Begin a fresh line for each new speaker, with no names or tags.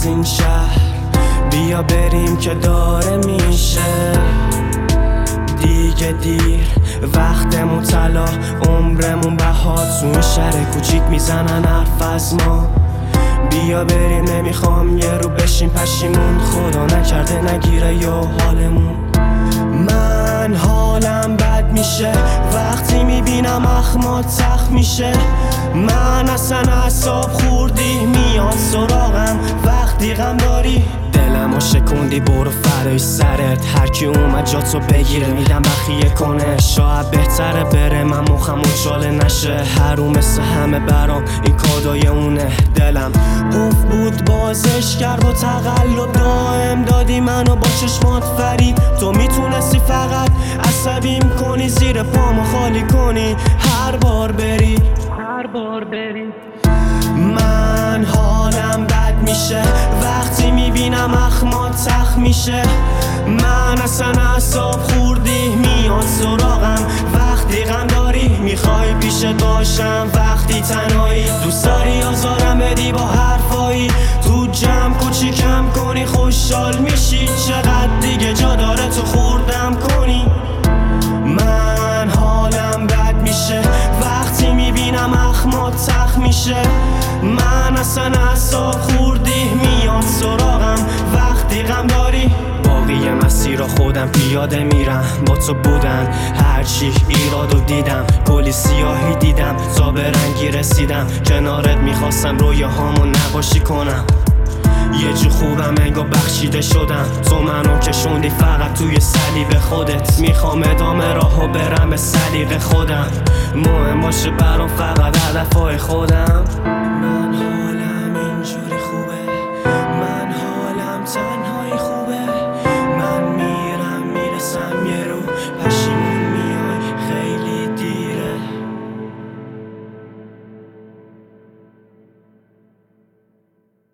این شهر، بیا بریم که داره میشه دیگه دیر. وقتمون طلا، عمرمون بهات، تو این شهر کوچیک میزنن حرف از ما. بیا بریم، نمیخوام یه رو بشیم پشیمون، خدا نکرده نگیره یا حالمون. من حالم بد میشه وقتی میبینم اخمات تخت میشه. من اصلا اعصاب خوردی میاد سراغم وقتی غم داری. دلمو شکوندی، برو فرای سرت، هرکی اومد جاتو بگیره میدم بخیه کنه. شاید بهتره بره، من مخم اجاله نشه. هرو مثل همه برام این کادای اونه. دلم قفل بود بازش کرد و تقلب دائم دادی منو با چشمات فرید. تو میتونستی فقط عصبیم کنی، زیر پامو خالی کنی هر بار بری. من حالم بد میشه وقتی میبینم اخمات تخت میشه. من اصلا اعصاب خوردی میاد سراغم وقتی غم داری. میخوای پیشت باشم وقتی تنهایی، دوست داری آزارم بدی با حرفایی. تو جمع کوچیکم کنی خوشحال میشی، چقدر دیگه جا داره تو خوردم کنی. من حالم بد میشه وقتی میبینم اخمات تخت میشه. من اصلا اعصاب خوردی میاد سراغم وقتی غم داری. باقی مسیر رو خودم پیاده میرم، با تو بودن هرچی ایرادو دیدم. کلی سیاهی دیدم تا به رنگی رسیدم، کنارت میخواستم رویاهامو نباشی کنم. یه جو خوبم انگار بخشیده شدم، تو منو کشوندی فقط توی صلیب خودت. میخوام ادامه راهو برم به سلیقه خودم، مهم باشه برام فقط هدفهای خودم.